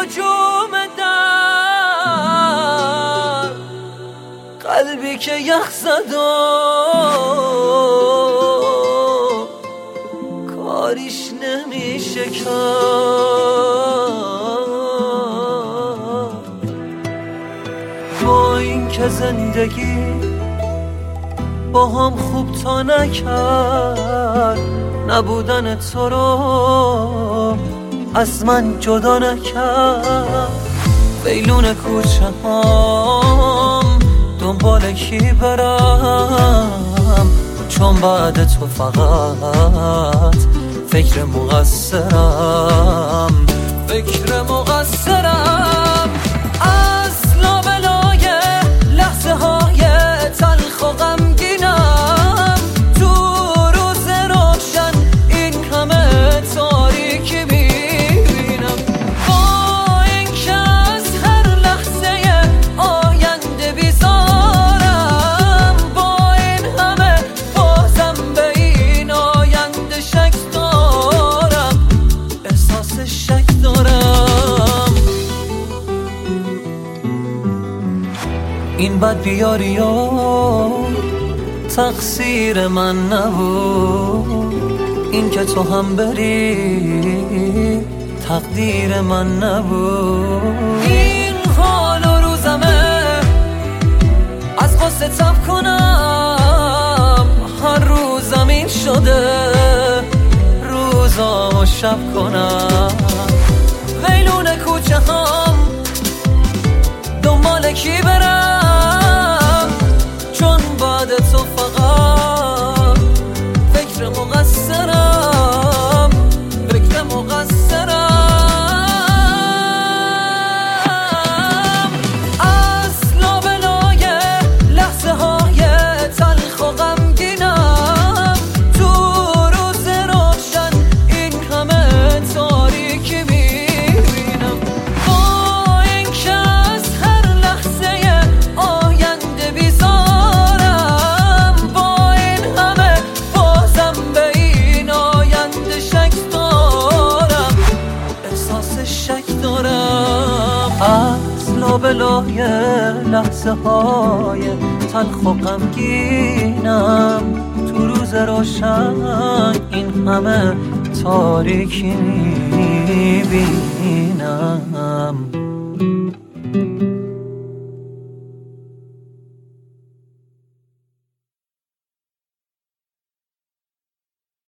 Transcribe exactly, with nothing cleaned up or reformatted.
هجوم در قلبی که یخ زد و کاریش نمیشه کرد. با این که زندگی با هم خوب تا نکرد، نبودن تو رو از من جدا نکرد. ویلون کوچه هم دنبال کی برم، چون بعد تو فقط فکر مقصرم فکر مقصرم. از لابلای لحظه های تلخ و غمگینم، تو روز روشن این همه تاریکی میبینم. با این که از هر لحظه آینده بیزارم، با این همه بازم به این آینده شک دارم، احساس شک دارم. این بد بیاری و تقصیر من نبود، این که تو هم بری تقدیر من نبود. این حال و روزمه از قصه تب کنم، هر روزم این شده روزام و شب کنم. ویلون کوچه هم دنبال کی برم، چون بعد تو فقط فکر مقصرم فکر مقصرم. از لابلای لحظه های تلخ و غمگینم، تو روز روشن این همه تاریکی میبینم. با این که از هر لحظه آینده بیزارم، با این همه بازم به این آینده شک دارم، احساس شک دارم. از لابلای لحظه های تلخ و غمگینم، تو روز روشن این همه تاریکی میبینم.